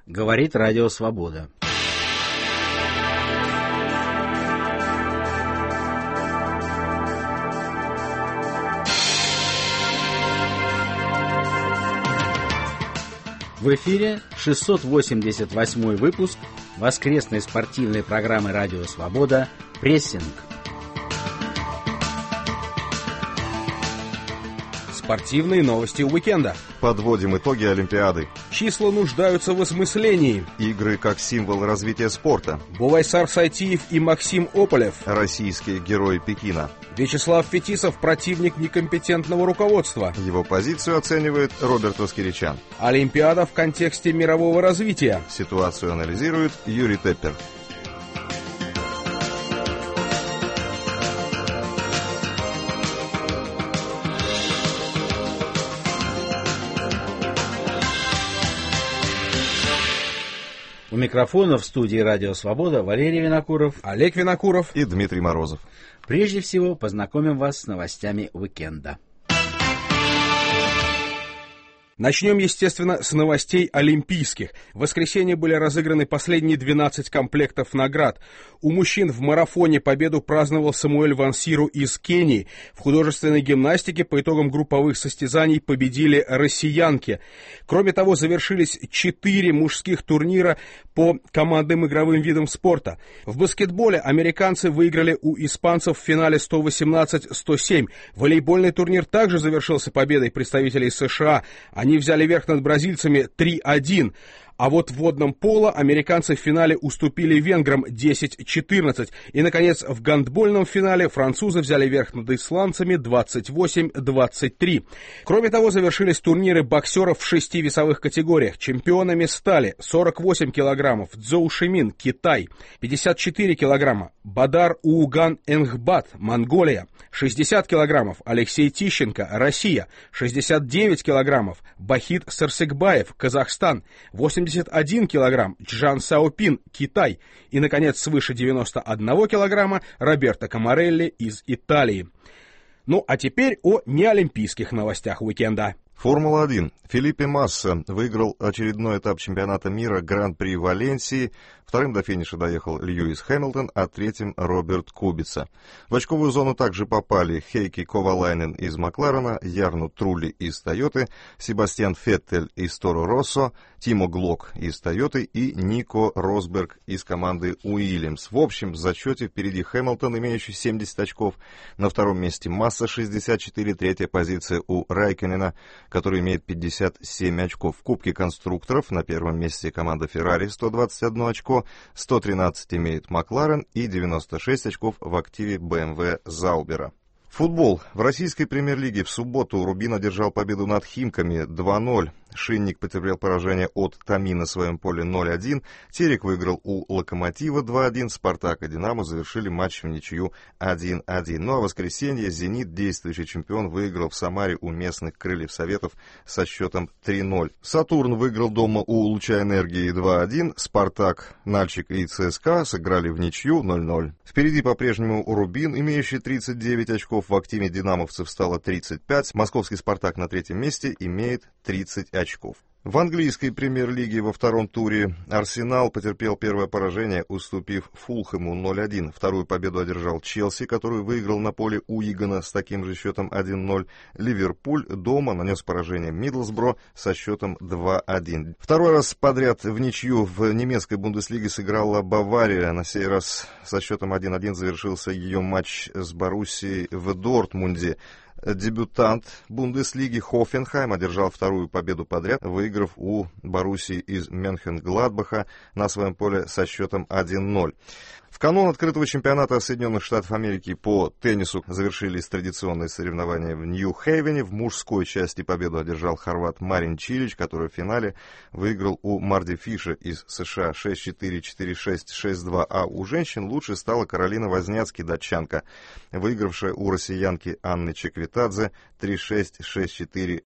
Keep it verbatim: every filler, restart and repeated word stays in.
Говорит Радио Свобода. В эфире шестьсот восемьдесят восьмой выпуск воскресной спортивной программы «Радио Свобода» «Прессинг». Спортивные новости уикенда. Подводим итоги Олимпиады. Числа нуждаются в осмыслении. Игры как символ развития спорта. Бувайсар Сайтиев и Максим Ополев. Российские герои Пекина. Вячеслав Фетисов, противник некомпетентного руководства. Его позицию оценивает Роберт Воскеричан. Олимпиада в контексте мирового развития. Ситуацию анализирует Юрий Теппер. У микрофона в студии «Радио Свобода» Валерий Винокуров, Олег Винокуров и Дмитрий Морозов. Прежде всего, познакомим вас с новостями уикенда. Начнем, естественно, с новостей олимпийских. В воскресенье были разыграны последние двенадцать комплектов наград. У мужчин в марафоне победу праздновал Самуэль Вансиру из Кении. В художественной гимнастике по итогам групповых состязаний победили россиянки. Кроме того, завершились четыре мужских турнира по командным игровым видам спорта. В баскетболе американцы выиграли у испанцев в финале сто восемнадцать — сто семь. Волейбольный турнир также завершился победой представителей США. Они взяли верх над бразильцами три один. А вот в водном поло американцы в финале уступили венграм десять четырнадцать. И, наконец, в гандбольном финале французы взяли верх над исландцами двадцать восемь двадцать три. Кроме того, завершились турниры боксеров в шести весовых категориях. Чемпионами стали сорок восемь килограммов Цзоу Шимин, Китай, пятьдесят четыре килограмма Бадар Ууган Энгбат, Монголия, шестьдесят килограммов Алексей Тищенко, Россия, шестьдесят девять килограммов Бахит Сарсекбаев, Казахстан, восемьдесят один килограмм Чжан Сяопин, Китай и, наконец, свыше девяноста одного килограмма Роберто Камарелли из Италии. Ну, а теперь о неолимпийских новостях уикенда. Формула один. Фелипе Масса выиграл очередной этап чемпионата мира Гран-при Валенсии. Вторым до финиша доехал Льюис Хэмилтон, а третьим Роберт Кубица. В очковую зону также попали Хейки Ковалайнен из Макларена, Ярну Трулли из Тойоты, Себастьян Феттель из Торо Россо, Тимо Глок из Тойоты и Нико Росберг из команды Уильямс. В общем зачете впереди Хэмилтон, имеющий семьдесят очков, на втором месте Масса шестьдесят четыре, третья позиция у Райкконена, который имеет пятьдесят семь очков. В Кубке конструкторов на первом месте команда Феррари сто двадцать одно очко, сто тринадцать имеет Макларен и девяносто шесть очков в активе бэ эм вэ Заубера. Футбол. В российской премьер-лиге в субботу Рубин одержал победу над Химками два ноль. Шинник потерпел поражение от Томи на своем поле ноль один. Терек выиграл у Локомотива два один. Спартак и Динамо завершили матч в ничью один один. Ну а в воскресенье Зенит, действующий чемпион, выиграл в Самаре у местных Крыльев Советов со счетом три ноль. Сатурн выиграл дома у Луча Энергии два один. Спартак, Нальчик и ЦСКА сыграли в ничью ноль ноль. Впереди по-прежнему Рубин, имеющий тридцать девять очков. В активе динамовцев стало тридцать пять. Московский Спартак на третьем месте имеет тридцать очков. В английской премьер-лиге во втором туре Арсенал потерпел первое поражение, уступив Фулхэму ноль один. Вторую победу одержал Челси, который выиграл на поле Уигана с таким же счетом один ноль. Ливерпуль дома нанес поражение Мидлсбро со счетом два один. Второй раз подряд в ничью в немецкой Бундеслиге сыграла Бавария. На сей раз со счетом один один завершился ее матч с Боруссией в Дортмунде. Дебютант Бундеслиги Хофенхайм одержал вторую победу подряд, выиграв у Боруссии из Мönchengladbach на своем поле со счетом один ноль. В канун открытого чемпионата Соединенных Штатов Америки по теннису завершились традиционные соревнования в Нью-Хейвене. В мужской части победу одержал хорват Марин Чилич, который в финале выиграл у Марди Фиша из США шесть четыре, четыре шесть, шесть два, а у женщин лучше стала Каролина Возняцки, датчанка, выигравшая у россиянки Анны Чеквитадзе три шесть, шесть четыре,